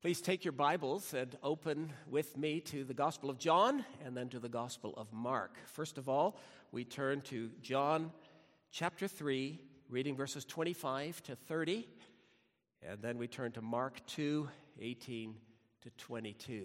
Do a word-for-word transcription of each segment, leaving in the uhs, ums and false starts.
Please take your Bibles and open with me to the Gospel of John and then to the Gospel of Mark. First of all, we turn to John chapter three, reading verses twenty-five to thirty, and then we turn to Mark two, eighteen to twenty-two.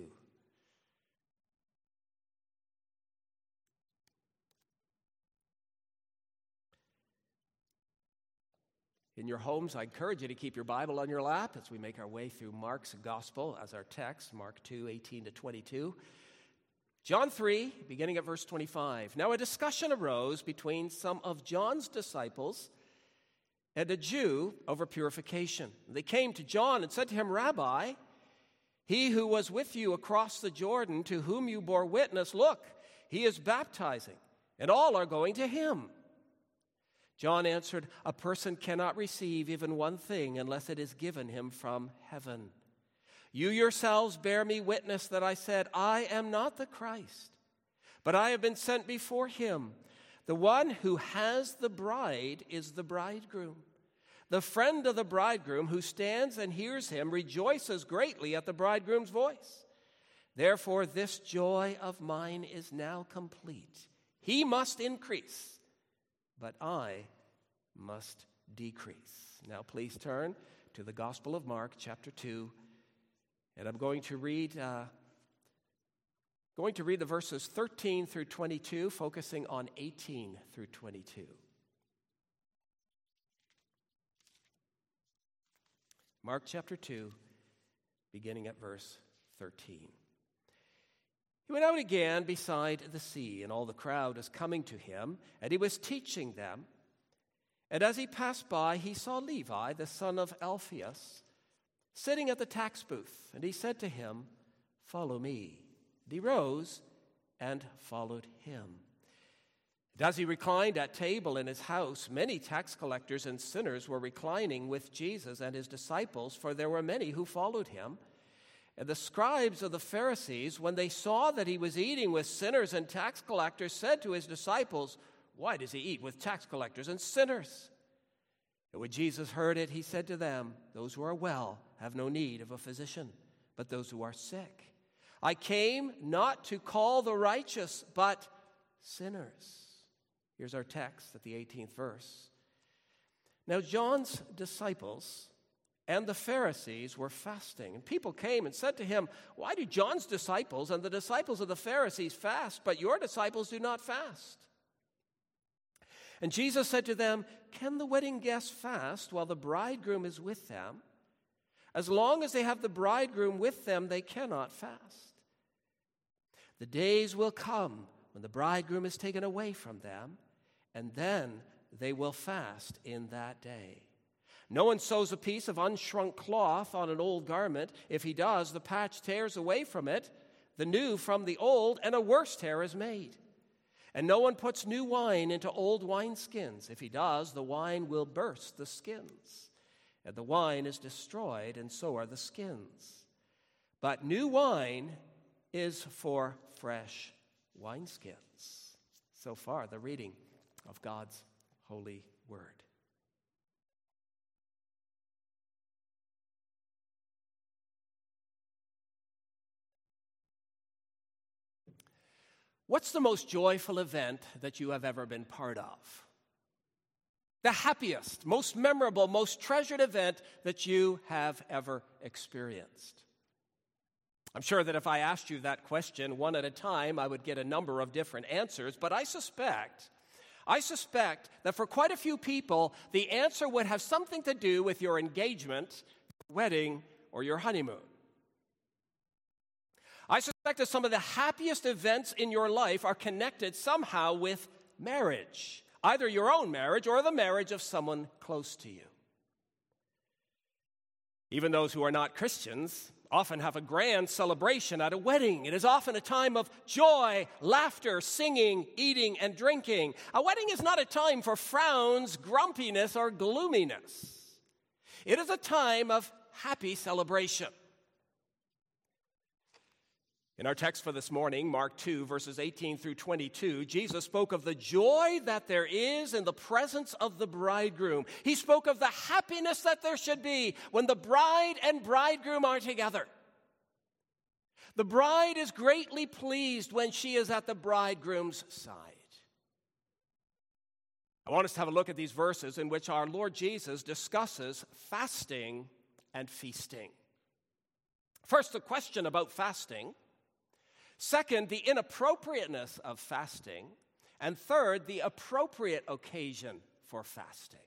In your homes, I encourage you to keep your Bible on your lap as we make our way through Mark's Gospel as our text, Mark two, eighteen to twenty-two. John three, beginning at verse twenty-five. Now a discussion arose between some of John's disciples and a Jew over purification. They came to John and said to him, "Rabbi, he who was with you across the Jordan, to whom you bore witness, look, he is baptizing, and all are going to him." John answered, "A person cannot receive even one thing unless it is given him from heaven. You yourselves bear me witness that I said, I am not the Christ, but I have been sent before him. The one who has the bride is the bridegroom. The friend of the bridegroom who stands and hears him rejoices greatly at the bridegroom's voice. Therefore, this joy of mine is now complete. He must increase, but I must decrease." Now please turn to the Gospel of Mark, chapter two, and I'm going to read uh, going to read the verses thirteen through twenty-two, focusing on eighteen through twenty-two. Mark chapter two, beginning at verse thirteen. He went out again beside the sea, and all the crowd was coming to him, and he was teaching them. And as he passed by, he saw Levi, the son of Alphaeus, sitting at the tax booth, and he said to him, "Follow me." And he rose and followed him. And as he reclined at table in his house, many tax collectors and sinners were reclining with Jesus and his disciples, for there were many who followed him. And the scribes of the Pharisees, when they saw that he was eating with sinners and tax collectors, said to his disciples, "Why does he eat with tax collectors and sinners?" And when Jesus heard it, he said to them, "Those who are well have no need of a physician, but those who are sick. I came not to call the righteous, but sinners." Here's our text at the eighteenth verse. Now John's disciples and the Pharisees were fasting. And people came and said to him, "Why do John's disciples and the disciples of the Pharisees fast, but your disciples do not fast?" And Jesus said to them, "Can the wedding guests fast while the bridegroom is with them? As long as they have the bridegroom with them, they cannot fast. The days will come when the bridegroom is taken away from them, and then they will fast in that day. No one sews a piece of unshrunk cloth on an old garment. If he does, the patch tears away from it, the new from the old, and a worse tear is made. And no one puts new wine into old wineskins. If he does, the wine will burst the skins, and the wine is destroyed, and so are the skins. But new wine is for fresh wineskins." So far, the reading of God's holy word. What's the most joyful event that you have ever been part of? The happiest, most memorable, most treasured event that you have ever experienced? I'm sure that if I asked you that question one at a time, I would get a number of different answers, but I suspect, I suspect that for quite a few people, the answer would have something to do with your engagement, wedding, or your honeymoon. I suspect that some of the happiest events in your life are connected somehow with marriage, either your own marriage or the marriage of someone close to you. Even those who are not Christians often have a grand celebration at a wedding. It is often a time of joy, laughter, singing, eating, and drinking. A wedding is not a time for frowns, grumpiness, or gloominess. It is a time of happy celebration. In our text for this morning, Mark two, verses eighteen through twenty-two, Jesus spoke of the joy that there is in the presence of the bridegroom. He spoke of the happiness that there should be when the bride and bridegroom are together. The bride is greatly pleased when she is at the bridegroom's side. I want us to have a look at these verses in which our Lord Jesus discusses fasting and feasting. First, the question about fasting. Second, the inappropriateness of fasting. And third, the appropriate occasion for fasting.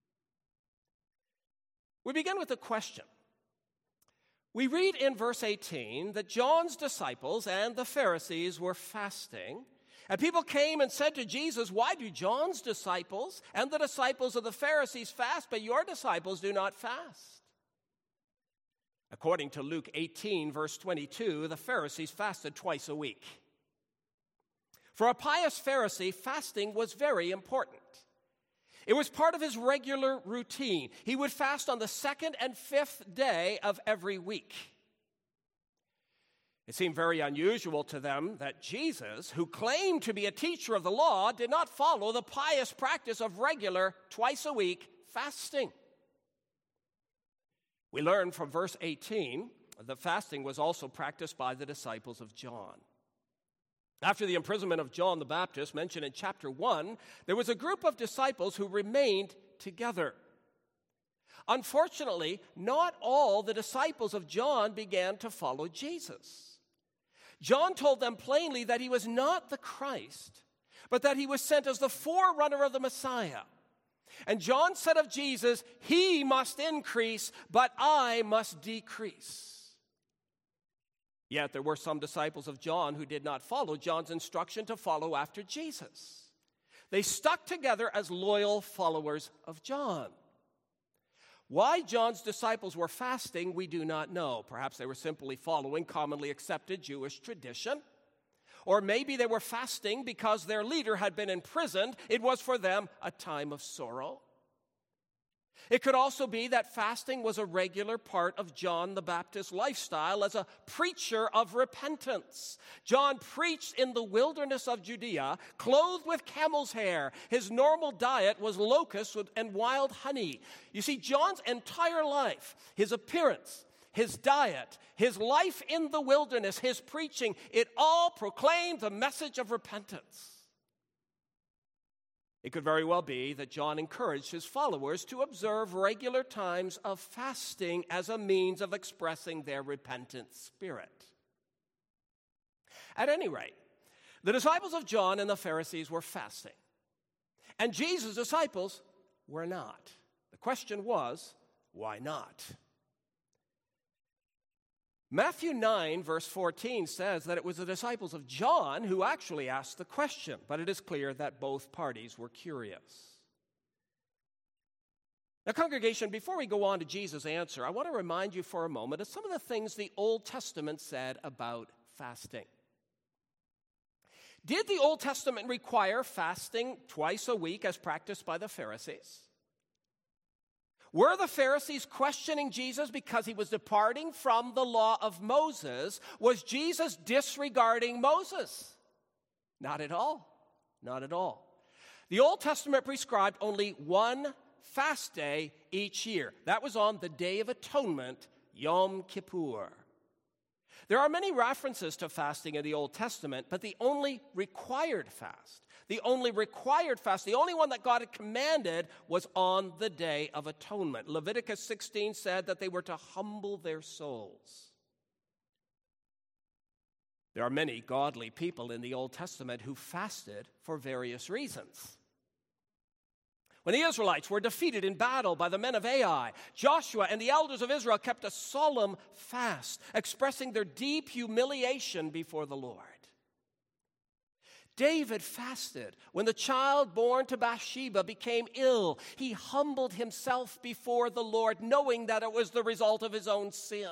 We begin with a question. We read in verse eighteen that John's disciples and the Pharisees were fasting. And people came and said to Jesus, "Why do John's disciples and the disciples of the Pharisees fast, but your disciples do not fast?" According to Luke eighteen, verse twenty-two, the Pharisees fasted twice a week. For a pious Pharisee, fasting was very important. It was part of his regular routine. He would fast on the second and fifth day of every week. It seemed very unusual to them that Jesus, who claimed to be a teacher of the law, did not follow the pious practice of regular, twice-a-week fasting. We learn from verse eighteen that fasting was also practiced by the disciples of John. After the imprisonment of John the Baptist, mentioned in chapter one, there was a group of disciples who remained together. Unfortunately, not all the disciples of John began to follow Jesus. John told them plainly that he was not the Christ, but that he was sent as the forerunner of the Messiah. And John said of Jesus, "He must increase, but I must decrease." Yet there were some disciples of John who did not follow John's instruction to follow after Jesus. They stuck together as loyal followers of John. Why John's disciples were fasting, we do not know. Perhaps they were simply following commonly accepted Jewish tradition. Or maybe they were fasting because their leader had been imprisoned. It was for them a time of sorrow. It could also be that fasting was a regular part of John the Baptist's lifestyle as a preacher of repentance. John preached in the wilderness of Judea, clothed with camel's hair. His normal diet was locusts and wild honey. You see, John's entire life, his appearance, his diet, his life in the wilderness, his preaching, it all proclaimed the message of repentance. It could very well be that John encouraged his followers to observe regular times of fasting as a means of expressing their repentant spirit. At any rate, the disciples of John and the Pharisees were fasting, and Jesus' disciples were not. The question was, why not? Matthew nine, verse fourteen says that it was the disciples of John who actually asked the question, but it is clear that both parties were curious. Now, congregation, before we go on to Jesus' answer, I want to remind you for a moment of some of the things the Old Testament said about fasting. Did the Old Testament require fasting twice a week as practiced by the Pharisees? Were the Pharisees questioning Jesus because he was departing from the law of Moses? Was Jesus disregarding Moses? Not at all. Not at all. The Old Testament prescribed only one fast day each year. That was on the Day of Atonement, Yom Kippur. There are many references to fasting in the Old Testament, but the only required fast, the only required fast, the only one that God had commanded was on the Day of Atonement. Leviticus sixteen said that they were to humble their souls. There are many godly people in the Old Testament who fasted for various reasons. When the Israelites were defeated in battle by the men of Ai, Joshua and the elders of Israel kept a solemn fast, expressing their deep humiliation before the Lord. David fasted when the child born to Bathsheba became ill. He humbled himself before the Lord, knowing that it was the result of his own sin.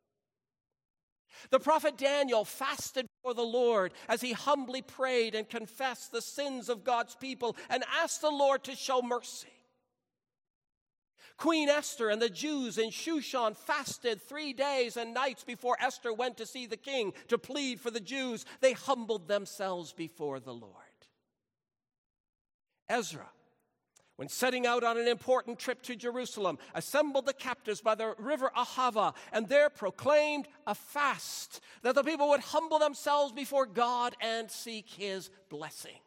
The prophet Daniel fasted for the Lord as he humbly prayed and confessed the sins of God's people and asked the Lord to show mercy. Queen Esther and the Jews in Shushan fasted three days and nights before Esther went to see the king to plead for the Jews. They humbled themselves before the Lord. Ezra when setting out on an important trip to Jerusalem, assembled the captives by the river Ahava, and there proclaimed a fast, that the people would humble themselves before God and seek his blessing.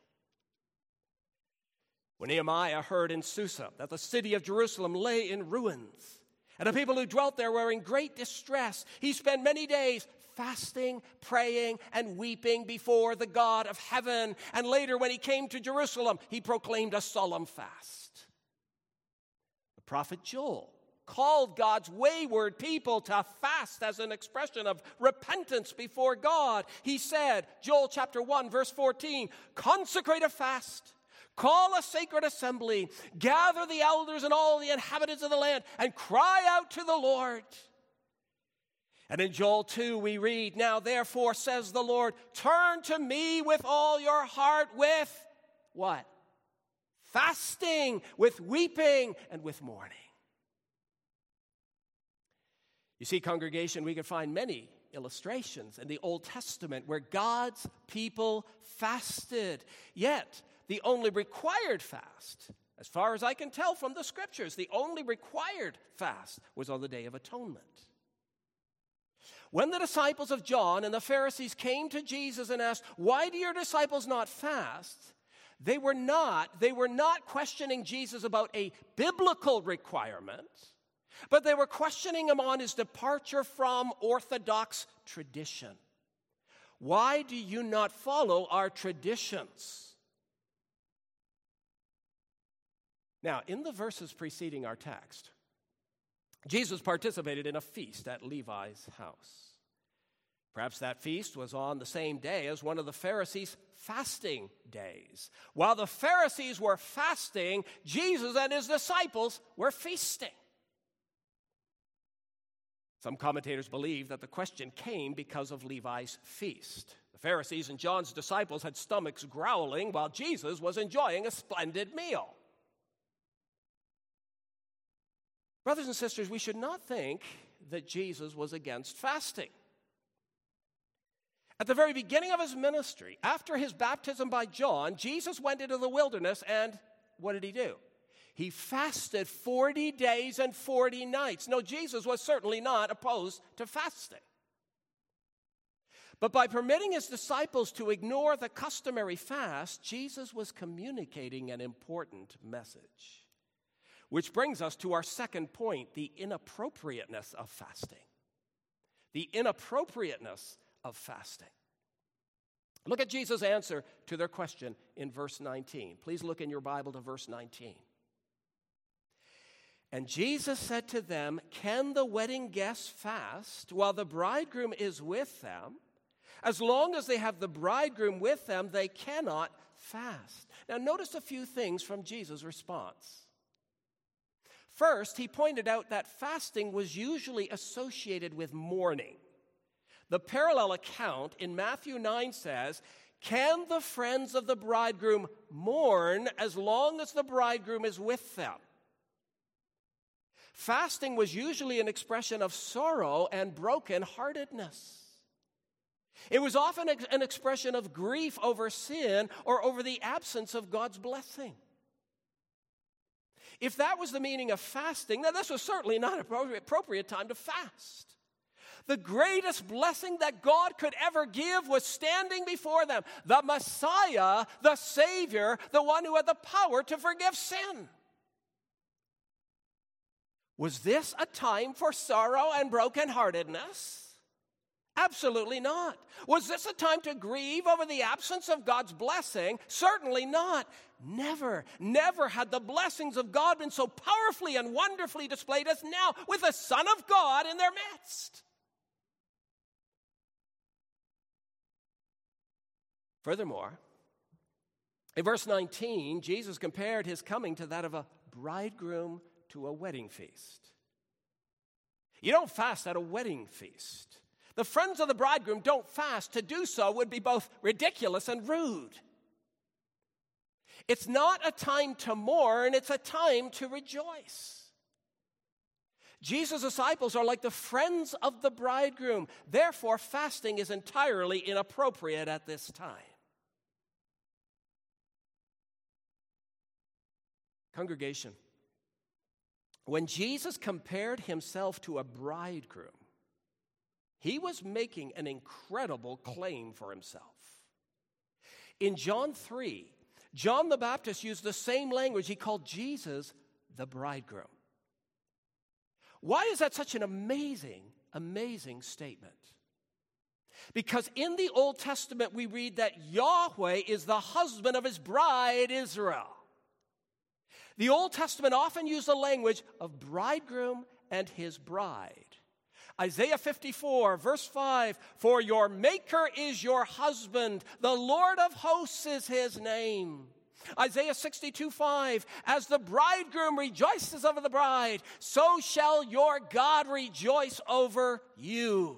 When Nehemiah heard in Susa that the city of Jerusalem lay in ruins, and the people who dwelt there were in great distress, he spent many days fasting, praying, and weeping before the God of heaven. And later, when he came to Jerusalem, he proclaimed a solemn fast. The prophet Joel called God's wayward people to fast as an expression of repentance before God. He said, Joel chapter one, verse fourteen, consecrate a fast, call a sacred assembly, gather the elders and all the inhabitants of the land, and cry out to the Lord. And in Joel two we read, now therefore says the Lord, turn to me with all your heart with what? Fasting, with weeping, and with mourning. You see, congregation, we can find many illustrations in the Old Testament where God's people fasted. Yet, the only required fast, as far as I can tell from the Scriptures, the only required fast was on the Day of Atonement. When the disciples of John and the Pharisees came to Jesus and asked, why do your disciples not fast? They were not, they were not questioning Jesus about a biblical requirement, but they were questioning him on his departure from Orthodox tradition. Why do you not follow our traditions? Now, in the verses preceding our text, Jesus participated in a feast at Levi's house. Perhaps that feast was on the same day as one of the Pharisees' fasting days. While the Pharisees were fasting, Jesus and his disciples were feasting. Some commentators believe that the question came because of Levi's feast. The Pharisees and John's disciples had stomachs growling while Jesus was enjoying a splendid meal. Brothers and sisters, we should not think that Jesus was against fasting. At the very beginning of his ministry, after his baptism by John, Jesus went into the wilderness and what did he do? He fasted forty days and forty nights. No, Jesus was certainly not opposed to fasting. But by permitting his disciples to ignore the customary fast, Jesus was communicating an important message. Which brings us to our second point, the inappropriateness of fasting. The inappropriateness of fasting. Look at Jesus' answer to their question in verse nineteen. Please look in your Bible to verse nineteen. And Jesus said to them, can the wedding guests fast while the bridegroom is with them? As long as they have the bridegroom with them, they cannot fast. Now notice a few things from Jesus' response. First, he pointed out that fasting was usually associated with mourning. The parallel account in Matthew nine says, can the friends of the bridegroom mourn as long as the bridegroom is with them? Fasting was usually an expression of sorrow and brokenheartedness. It was often an expression of grief over sin or over the absence of God's blessing. If that was the meaning of fasting, then this was certainly not an appropriate time to fast. The greatest blessing that God could ever give was standing before them, the Messiah, the Savior, the one who had the power to forgive sin. Was this a time for sorrow and brokenheartedness? Absolutely not. Was this a time to grieve over the absence of God's blessing? Certainly not. Never, never had the blessings of God been so powerfully and wonderfully displayed as now with the Son of God in their midst. Furthermore, in verse nineteen, Jesus compared his coming to that of a bridegroom to a wedding feast. You don't fast at a wedding feast. The friends of the bridegroom don't fast. To do so would be both ridiculous and rude. It's not a time to mourn, it's a time to rejoice. Jesus' disciples are like the friends of the bridegroom. Therefore, fasting is entirely inappropriate at this time. Congregation, when Jesus compared himself to a bridegroom, he was making an incredible claim for himself. In John three, John the Baptist used the same language. He called Jesus the bridegroom. Why is that such an amazing, amazing statement? Because in the Old Testament, we read that Yahweh is the husband of his bride, Israel. The Old Testament often used the language of bridegroom and his bride. Isaiah fifty-four, verse five, for your maker is your husband, the Lord of hosts is his name. Isaiah sixty-two, five, as the bridegroom rejoices over the bride, so shall your God rejoice over you.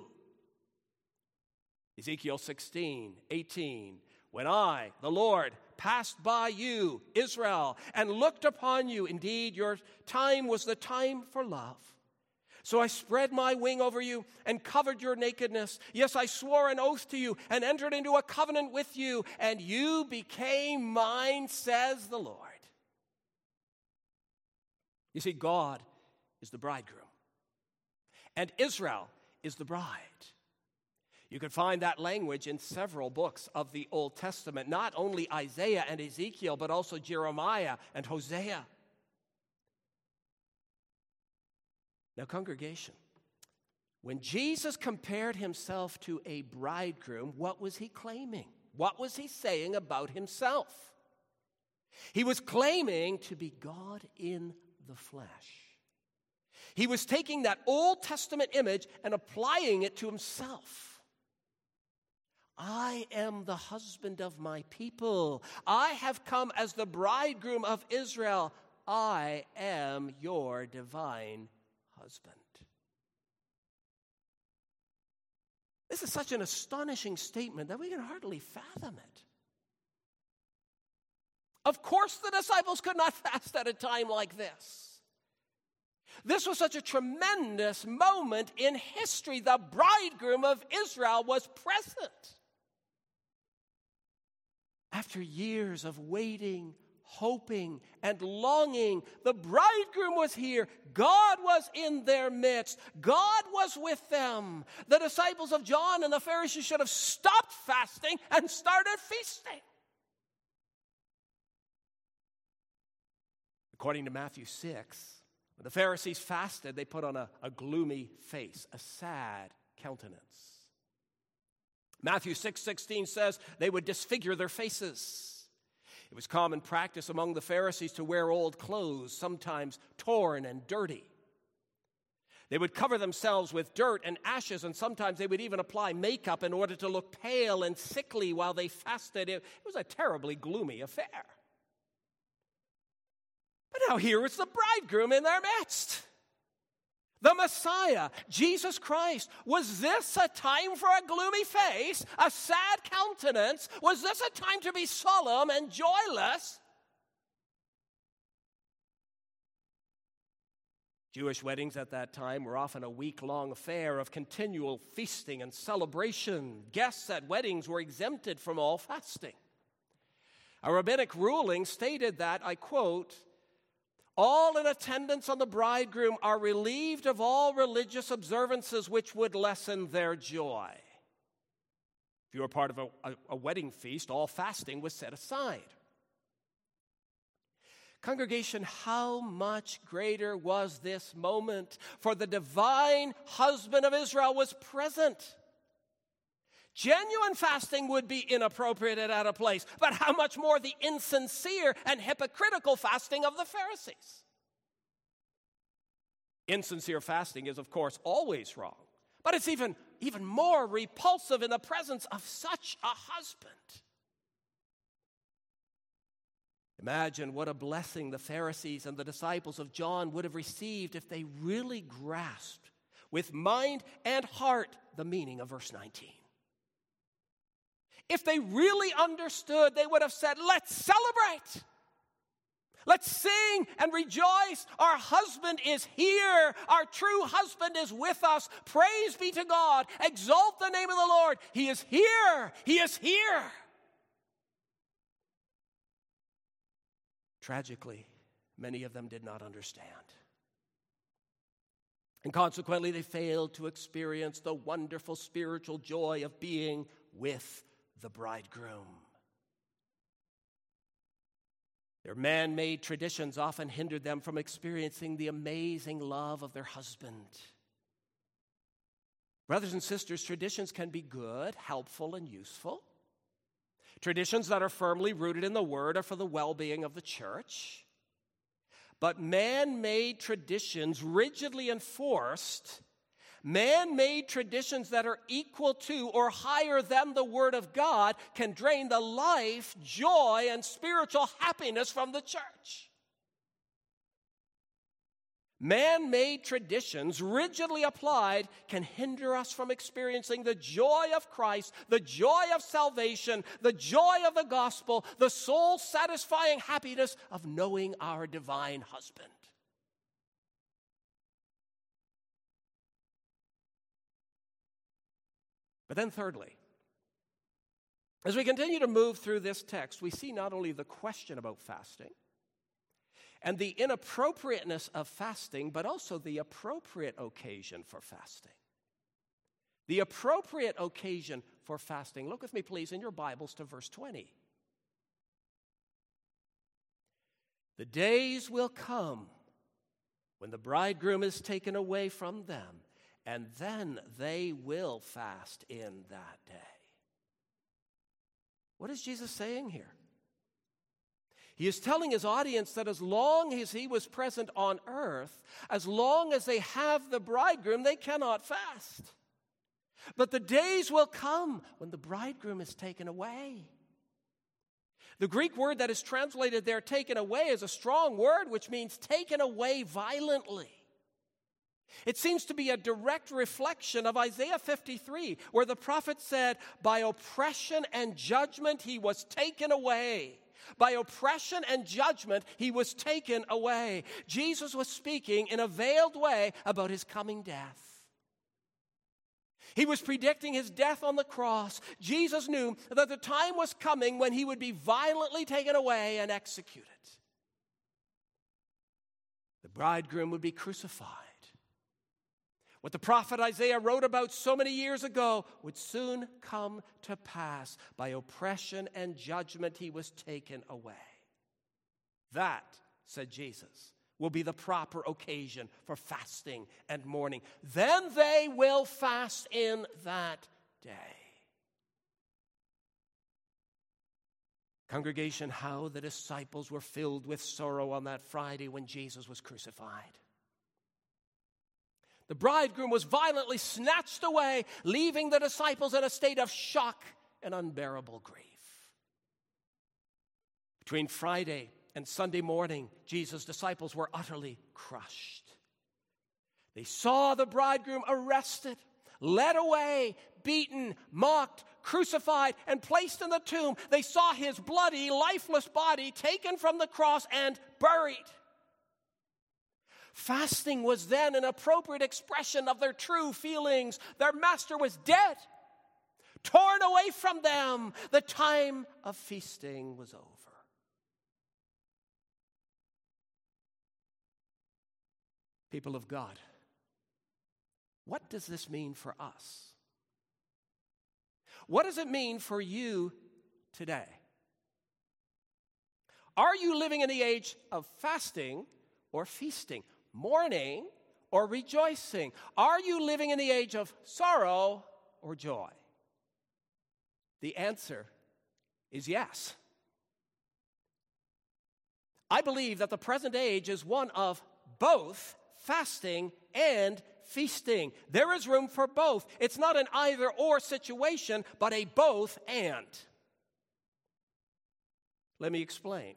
Ezekiel sixteen, eighteen, when I, the Lord, passed by you, Israel, and looked upon you, indeed your time was the time for love. So I spread my wing over you and covered your nakedness. Yes, I swore an oath to you and entered into a covenant with you, and you became mine, says the Lord. You see, God is the bridegroom, and Israel is the bride. You can find that language in several books of the Old Testament, not only Isaiah and Ezekiel, but also Jeremiah and Hosea. Now, congregation, when Jesus compared himself to a bridegroom, what was he claiming? What was he saying about himself? He was claiming to be God in the flesh. He was taking that Old Testament image and applying it to himself. I am the husband of my people. I have come as the bridegroom of Israel. I am your divine husband. This is such an astonishing statement that we can hardly fathom it. Of course, the disciples could not fast at a time like this. This was such a tremendous moment in history. The bridegroom of Israel was present. After years of waiting, hoping, and longing, the bridegroom was here. God was in their midst. God was with them. The disciples of John and the Pharisees should have stopped fasting and started feasting. According to Matthew six, when the Pharisees fasted, they put on a, a gloomy face, a sad countenance. Matthew six sixteen says they would disfigure their faces. It was common practice among the Pharisees to wear old clothes, sometimes torn and dirty. They would cover themselves with dirt and ashes, and sometimes they would even apply makeup in order to look pale and sickly while they fasted. It was a terribly gloomy affair. But now here is the bridegroom in their midst. The Messiah, Jesus Christ. Was this a time for a gloomy face, a sad countenance? Was this a time to be solemn and joyless? Jewish weddings at that time were often a week-long affair of continual feasting and celebration. Guests at weddings were exempted from all fasting. A rabbinic ruling stated that, I quote, all in attendance on the bridegroom are relieved of all religious observances which would lessen their joy. If you were part of a, a, a wedding feast, all fasting was set aside. Congregation, how much greater was this moment? For the divine husband of Israel was present. Genuine fasting would be inappropriate and out of place, but how much more the insincere and hypocritical fasting of the Pharisees? Insincere fasting is, of course, always wrong, but it's even, even more repulsive in the presence of such a husband. Imagine what a blessing the Pharisees and the disciples of John would have received if they really grasped with mind and heart the meaning of verse nineteen. If they really understood, they would have said, let's celebrate. Let's sing and rejoice. Our husband is here. Our true husband is with us. Praise be to God. Exalt the name of the Lord. He is here. He is here. Tragically, many of them did not understand. And consequently, they failed to experience the wonderful spiritual joy of being with the bridegroom. Their man-made traditions often hindered them from experiencing the amazing love of their husband. Brothers and sisters, traditions can be good, helpful, and useful. Traditions that are firmly rooted in the Word are for the well-being of the church. But man-made traditions, rigidly enforced, man-made traditions that are equal to or higher than the Word of God, can drain the life, joy, and spiritual happiness from the church. Man-made traditions, rigidly applied, can hinder us from experiencing the joy of Christ, the joy of salvation, the joy of the gospel, the soul-satisfying happiness of knowing our divine husband. But then thirdly, as we continue to move through this text, we see not only the question about fasting and the inappropriateness of fasting, but also the appropriate occasion for fasting. The appropriate occasion for fasting. Look with me, please, in your Bibles to verse twenty. The days will come when the bridegroom is taken away from them, and then they will fast in that day. What is Jesus saying here? He is telling his audience that as long as he was present on earth, as long as they have the bridegroom, they cannot fast. But the days will come when the bridegroom is taken away. The Greek word that is translated there, taken away, is a strong word which means taken away violently. It seems to be a direct reflection of Isaiah fifty-three, where the prophet said, by oppression and judgment he was taken away. By oppression and judgment, he was taken away. Jesus was speaking in a veiled way about his coming death. He was predicting his death on the cross. Jesus knew that the time was coming when he would be violently taken away and executed. The bridegroom would be crucified. What the prophet Isaiah wrote about so many years ago would soon come to pass. By oppression and judgment, he was taken away. That, said Jesus, will be the proper occasion for fasting and mourning. Then they will fast in that day. Congregation, how the disciples were filled with sorrow on that Friday when Jesus was crucified. The bridegroom was violently snatched away, leaving the disciples in a state of shock and unbearable grief. Between Friday and Sunday morning, Jesus' disciples were utterly crushed. They saw the bridegroom arrested, led away, beaten, mocked, crucified, and placed in the tomb. They saw his bloody, lifeless body taken from the cross and buried. Fasting was then an appropriate expression of their true feelings. Their master was dead, torn away from them. The time of feasting was over. People of God, what does this mean for us? What does it mean for you today? Are you living in the age of fasting or feasting? Mourning or rejoicing? Are you living in the age of sorrow or joy? The answer is yes. I believe that the present age is one of both fasting and feasting. There is room for both. It's not an either-or situation, but a both-and. Let me explain.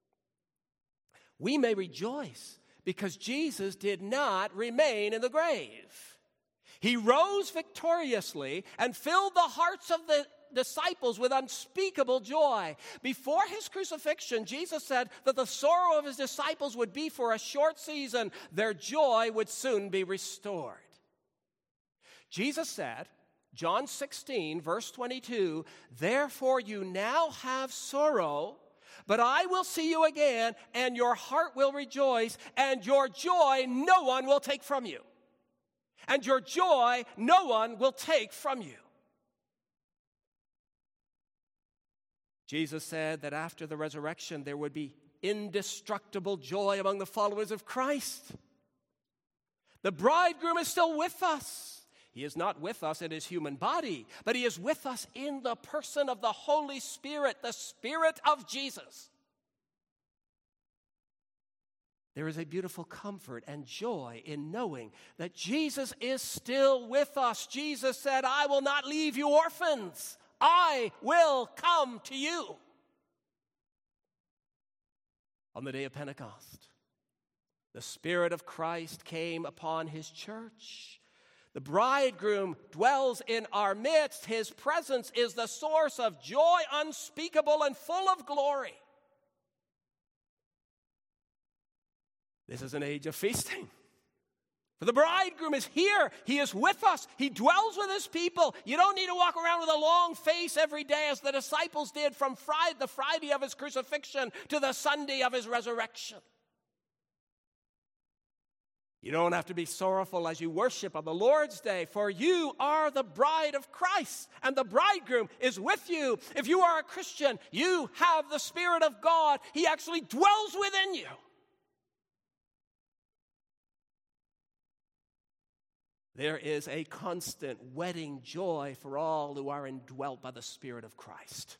We may rejoice because Jesus did not remain in the grave. He rose victoriously and filled the hearts of the disciples with unspeakable joy. Before his crucifixion, Jesus said that the sorrow of his disciples would be for a short season. Their joy would soon be restored. Jesus said, John sixteen, verse twenty-two, therefore you now have sorrow, But I will see you again, and your heart will rejoice, and your joy no one will take from you. And your joy no one will take from you. Jesus said that after the resurrection, there would be indestructible joy among the followers of Christ. The bridegroom is still with us. He is not with us in his human body, but he is with us in the person of the Holy Spirit, the Spirit of Jesus. There is a beautiful comfort and joy in knowing that Jesus is still with us. Jesus said, I will not leave you orphans. I will come to you. On the day of Pentecost, the Spirit of Christ came upon his church. The bridegroom dwells in our midst. His presence is the source of joy unspeakable and full of glory. This is an age of feasting. For the bridegroom is here. He is with us. He dwells with his people. You don't need to walk around with a long face every day as the disciples did from Friday, the Friday of his crucifixion to the Sunday of his resurrection. You don't have to be sorrowful as you worship on the Lord's Day, for you are the bride of Christ, and the bridegroom is with you. If you are a Christian, you have the Spirit of God. He actually dwells within you. There is a constant wedding joy for all who are indwelt by the Spirit of Christ.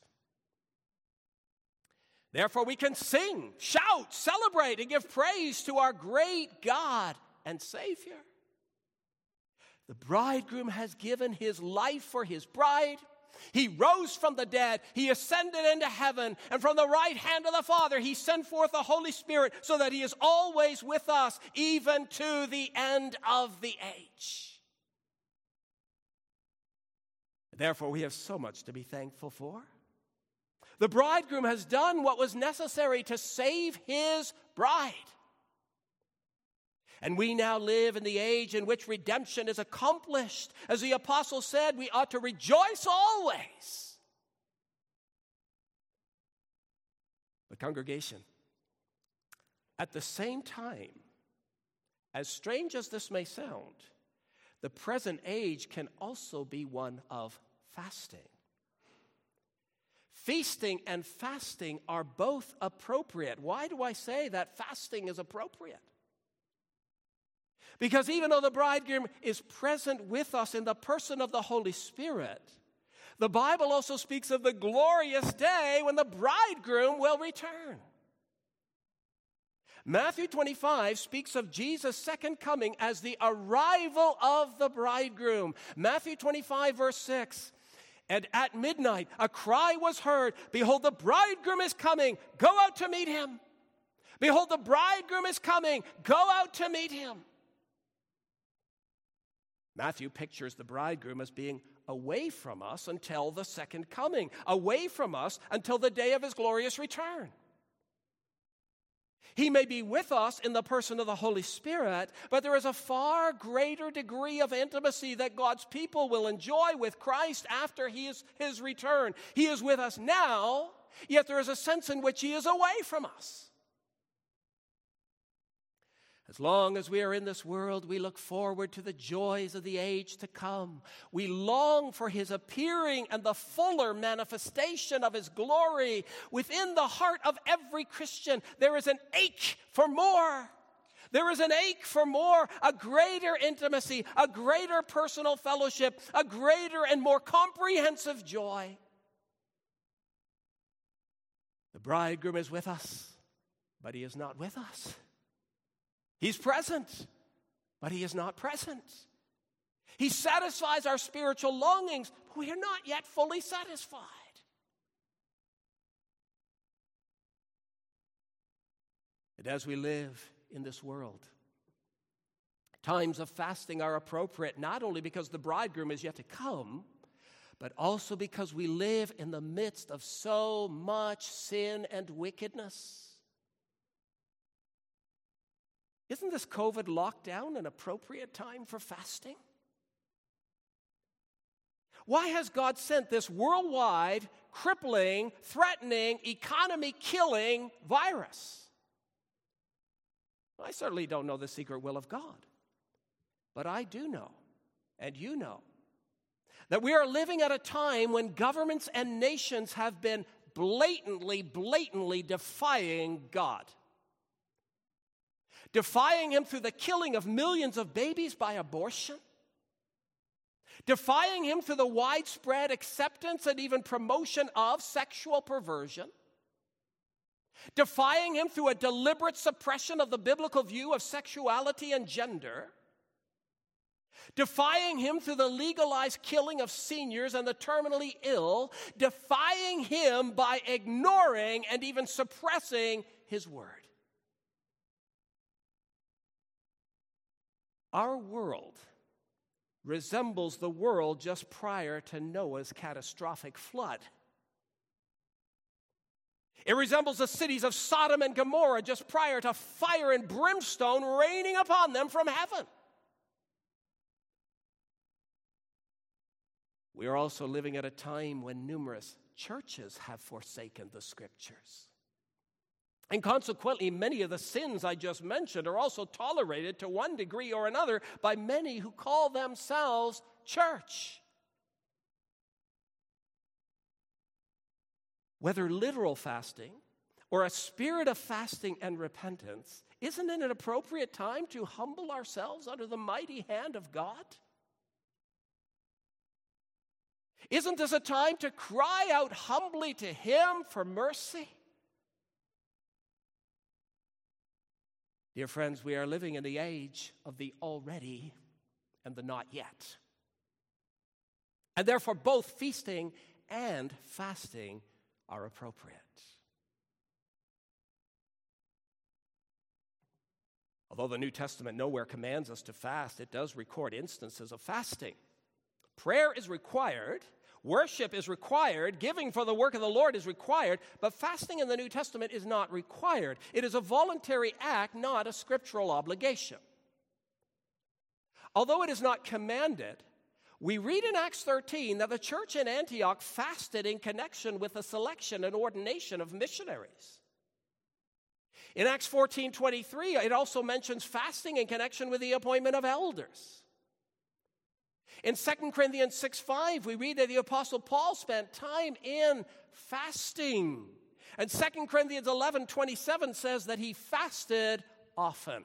Therefore, we can sing, shout, celebrate, and give praise to our great God and Savior. The bridegroom has given his life for his bride. He rose from the dead. He ascended into heaven. And from the right hand of the Father, he sent forth the Holy Spirit so that he is always with us, even to the end of the age. Therefore, we have so much to be thankful for. The bridegroom has done what was necessary to save his bride. And we now live in the age in which redemption is accomplished. As the apostle said, we ought to rejoice always. But congregation, at the same time, as strange as this may sound, the present age can also be one of fasting. Feasting and fasting are both appropriate. Why do I say that fasting is appropriate? Because even though the bridegroom is present with us in the person of the Holy Spirit, the Bible also speaks of the glorious day when the bridegroom will return. Matthew twenty-five speaks of Jesus' second coming as the arrival of the bridegroom. Matthew twenty-five, verse six. And at midnight, a cry was heard, behold, the bridegroom is coming, go out to meet him. Behold, the bridegroom is coming, go out to meet him. Matthew pictures the bridegroom as being away from us until the second coming, away from us until the day of his glorious return. He may be with us in the person of the Holy Spirit, but there is a far greater degree of intimacy that God's people will enjoy with Christ after he is, his return. He is with us now, yet there is a sense in which he is away from us. As long as we are in this world, we look forward to the joys of the age to come. We long for his appearing and the fuller manifestation of his glory. Within the heart of every Christian, there is an ache for more. There is an ache for more, a greater intimacy, a greater personal fellowship, a greater and more comprehensive joy. The bridegroom is with us, but he is not with us. He's present, but he is not present. He satisfies our spiritual longings, but we are not yet fully satisfied. And as we live in this world, times of fasting are appropriate not only because the bridegroom is yet to come, but also because we live in the midst of so much sin and wickedness. Isn't this COVID lockdown an appropriate time for fasting? Why has God sent this worldwide, crippling, threatening, economy-killing virus? I certainly don't know the secret will of God. But I do know, and you know, that we are living at a time when governments and nations have been blatantly, blatantly defying God. Defying him through the killing of millions of babies by abortion. Defying him through the widespread acceptance and even promotion of sexual perversion. Defying him through a deliberate suppression of the biblical view of sexuality and gender. Defying him through the legalized killing of seniors and the terminally ill. Defying him by ignoring and even suppressing his word. Our world resembles the world just prior to Noah's catastrophic flood. It resembles the cities of Sodom and Gomorrah just prior to fire and brimstone raining upon them from heaven. We are also living at a time when numerous churches have forsaken the Scriptures. And consequently, many of the sins I just mentioned are also tolerated to one degree or another by many who call themselves church. Whether literal fasting or a spirit of fasting and repentance, isn't it an appropriate time to humble ourselves under the mighty hand of God? Isn't this a time to cry out humbly to him for mercy? Dear friends, we are living in the age of the already and the not yet. And therefore, both feasting and fasting are appropriate. Although the New Testament nowhere commands us to fast, it does record instances of fasting. Prayer is required, worship is required, giving for the work of the Lord is required, but fasting in the New Testament is not required. It is a voluntary act, not a scriptural obligation. Although it is not commanded, we read in Acts thirteen that the church in Antioch fasted in connection with the selection and ordination of missionaries. In Acts fourteen twenty-three, it also mentions fasting in connection with the appointment of elders. In Second Corinthians six five, we read that the Apostle Paul spent time in fasting. And Second Corinthians eleven twenty-seven says that he fasted often.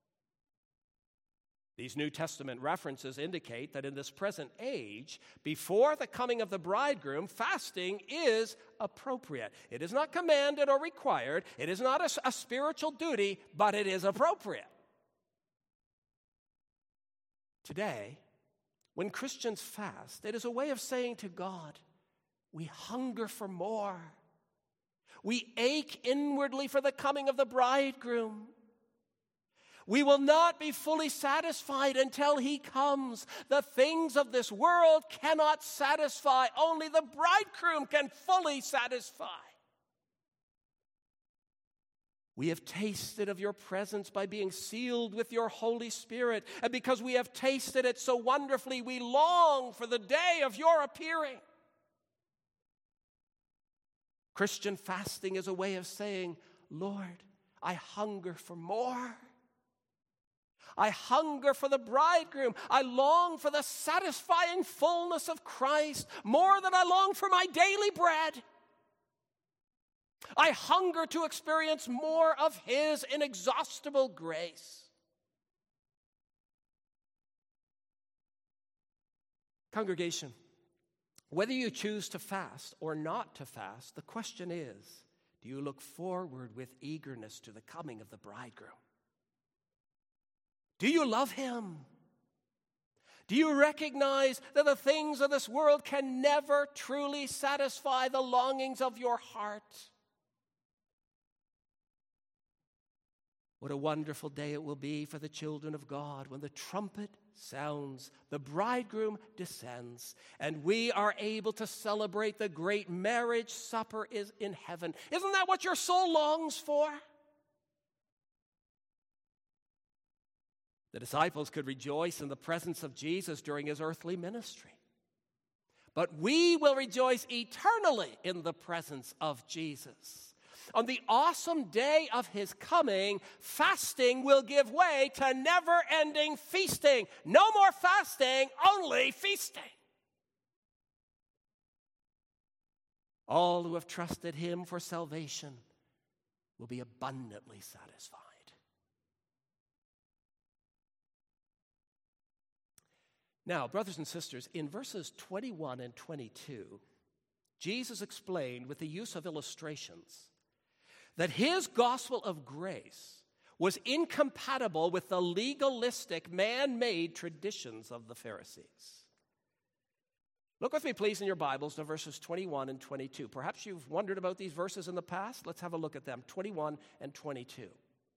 These New Testament references indicate that in this present age, before the coming of the bridegroom, fasting is appropriate. It is not commanded or required. It is not a, a spiritual duty, but it is appropriate. Today, when Christians fast, it is a way of saying to God, we hunger for more. We ache inwardly for the coming of the bridegroom. We will not be fully satisfied until he comes. The things of this world cannot satisfy. Only the bridegroom can fully satisfy. We have tasted of your presence by being sealed with your Holy Spirit. And because we have tasted it so wonderfully, we long for the day of your appearing. Christian fasting is a way of saying, Lord, I hunger for more. I hunger for the bridegroom. I long for the satisfying fullness of Christ more than I long for my daily bread. I hunger to experience more of his inexhaustible grace. Congregation, whether you choose to fast or not to fast, the question is, do you look forward with eagerness to the coming of the bridegroom? Do you love him? Do you recognize that the things of this world can never truly satisfy the longings of your heart? What a wonderful day it will be for the children of God when the trumpet sounds, the bridegroom descends, and we are able to celebrate the great marriage supper is in heaven. Isn't that what your soul longs for? The disciples could rejoice in the presence of Jesus during his earthly ministry. but we will rejoice eternally in the presence of Jesus. On the awesome day of his coming, fasting will give way to never-ending feasting. No more fasting, only feasting. All who have trusted him for salvation will be abundantly satisfied. Now, brothers and sisters, in verses twenty-one and twenty-two, Jesus explained with the use of illustrations that his gospel of grace was incompatible with the legalistic, man-made traditions of the Pharisees. Look with me, please, in your Bibles to verses twenty-one and twenty-two. Perhaps you've wondered about these verses in the past. Let's have a look at them, twenty-one and twenty-two.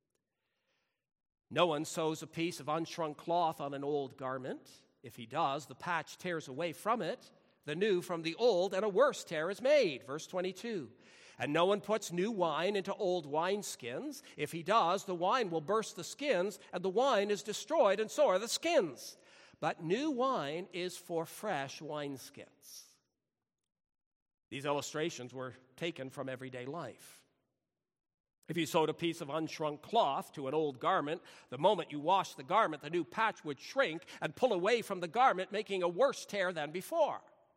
No one sews a piece of unshrunk cloth on an old garment. If he does, the patch tears away from it, the new from the old, and a worse tear is made. Verse twenty-two. And no one puts new wine into old wineskins. If he does, the wine will burst the skins, and the wine is destroyed, and so are the skins. But new wine is for fresh wineskins. These illustrations were taken from everyday life. If you sewed a piece of unshrunk cloth to an old garment, the moment you washed the garment, the new patch would shrink and pull away from the garment, making a worse tear than before.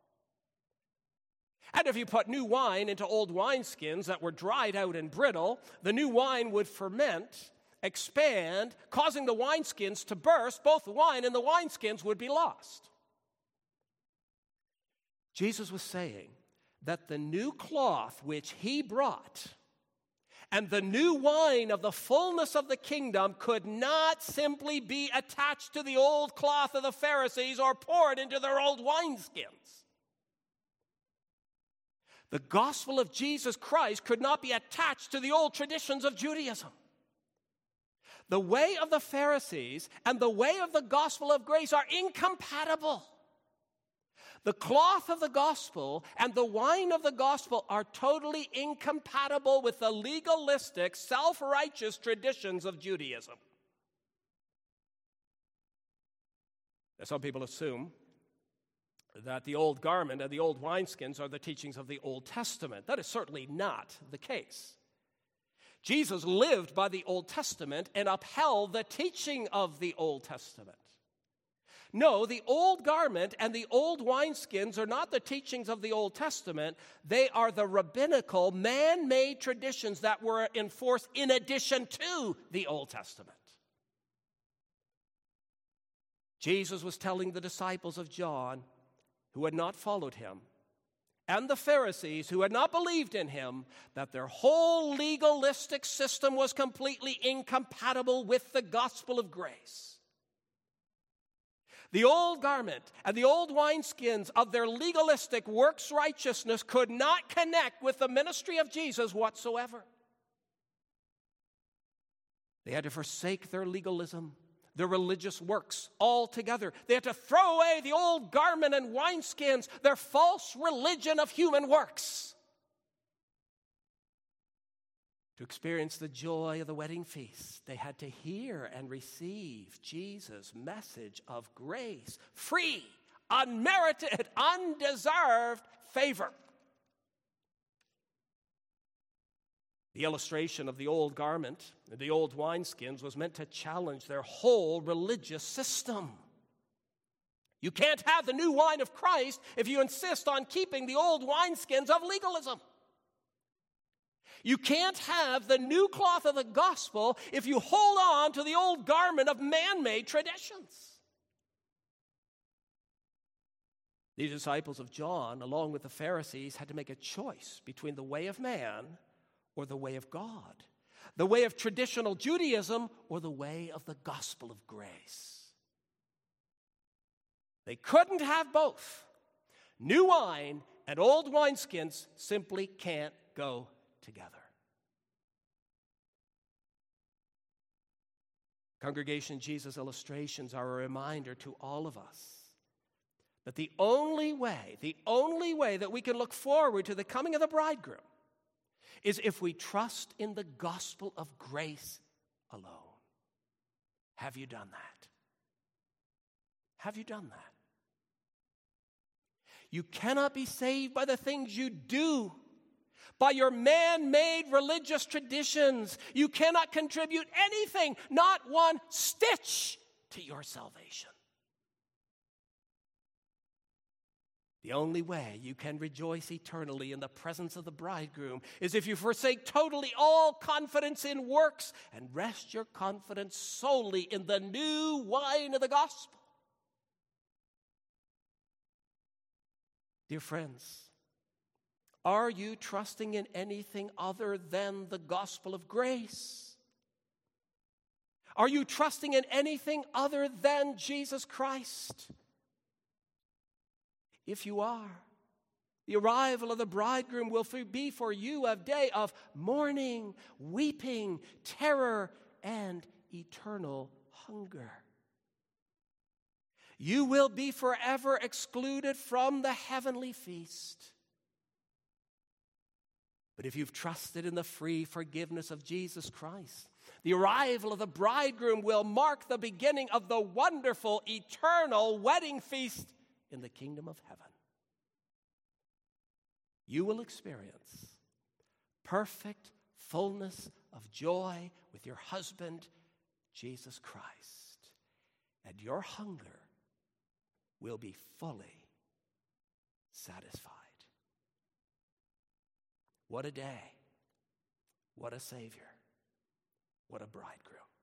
And if you put new wine into old wineskins that were dried out and brittle, the new wine would ferment, expand, causing the wineskins to burst. Both the wine and the wineskins would be lost. Jesus was saying that the new cloth which he brought and the new wine of the fullness of the kingdom could not simply be attached to the old cloth of the Pharisees or poured into their old wineskins. The gospel of Jesus Christ could not be attached to the old traditions of Judaism. The way of the Pharisees and the way of the gospel of grace are incompatible. The cloth of the gospel and the wine of the gospel are totally incompatible with the legalistic, self-righteous traditions of Judaism. Now, some people assume that the old garment and the old wineskins are the teachings of the Old Testament. That is certainly not the case. Jesus lived by the Old Testament and upheld the teaching of the Old Testament. No, the old garment and the old wineskins are not the teachings of the Old Testament. They are the rabbinical, man-made traditions that were enforced in addition to the Old Testament. Jesus was telling the disciples of John, who had not followed him, and the Pharisees who had not believed in him, that their whole legalistic system was completely incompatible with the gospel of grace. The old garment and the old wineskins of their legalistic works righteousness could not connect with the ministry of Jesus whatsoever. They had to forsake their legalism, their religious works altogether. They had to throw away the old garment and wineskins, their false religion of human works, to experience the joy of the wedding feast. They had to hear and receive Jesus' message of grace, free, unmerited, undeserved favor. The illustration of the old garment and the old wineskins was meant to challenge their whole religious system. You can't have the new wine of Christ if you insist on keeping the old wineskins of legalism. You can't have the new cloth of the gospel if you hold on to the old garment of man-made traditions. These disciples of John, along with the Pharisees, had to make a choice between the way of man or the way of God, the way of traditional Judaism or the way of the gospel of grace. They couldn't have both. New wine and old wineskins simply can't go together. Congregation, Jesus' illustrations are a reminder to all of us that the only way, the only way that we can look forward to the coming of the bridegroom is if we trust in the gospel of grace alone. Have you done that? Have you done that? You cannot be saved by the things you do, by your man-made religious traditions. You cannot contribute anything, not one stitch, to your salvation. The only way you can rejoice eternally in the presence of the bridegroom is if you forsake totally all confidence in works and rest your confidence solely in the new wine of the gospel. Dear friends, are you trusting in anything other than the gospel of grace? Are you trusting in anything other than Jesus Christ? If you are, the arrival of the bridegroom will be for you a day of mourning, weeping, terror, and eternal hunger. You will be forever excluded from the heavenly feast. But if you've trusted in the free forgiveness of Jesus Christ, the arrival of the bridegroom will mark the beginning of the wonderful eternal wedding feast in the kingdom of heaven. You will experience perfect fullness of joy with your husband, Jesus Christ, and your hunger will be fully satisfied. What a day. What a Savior. What a bridegroom.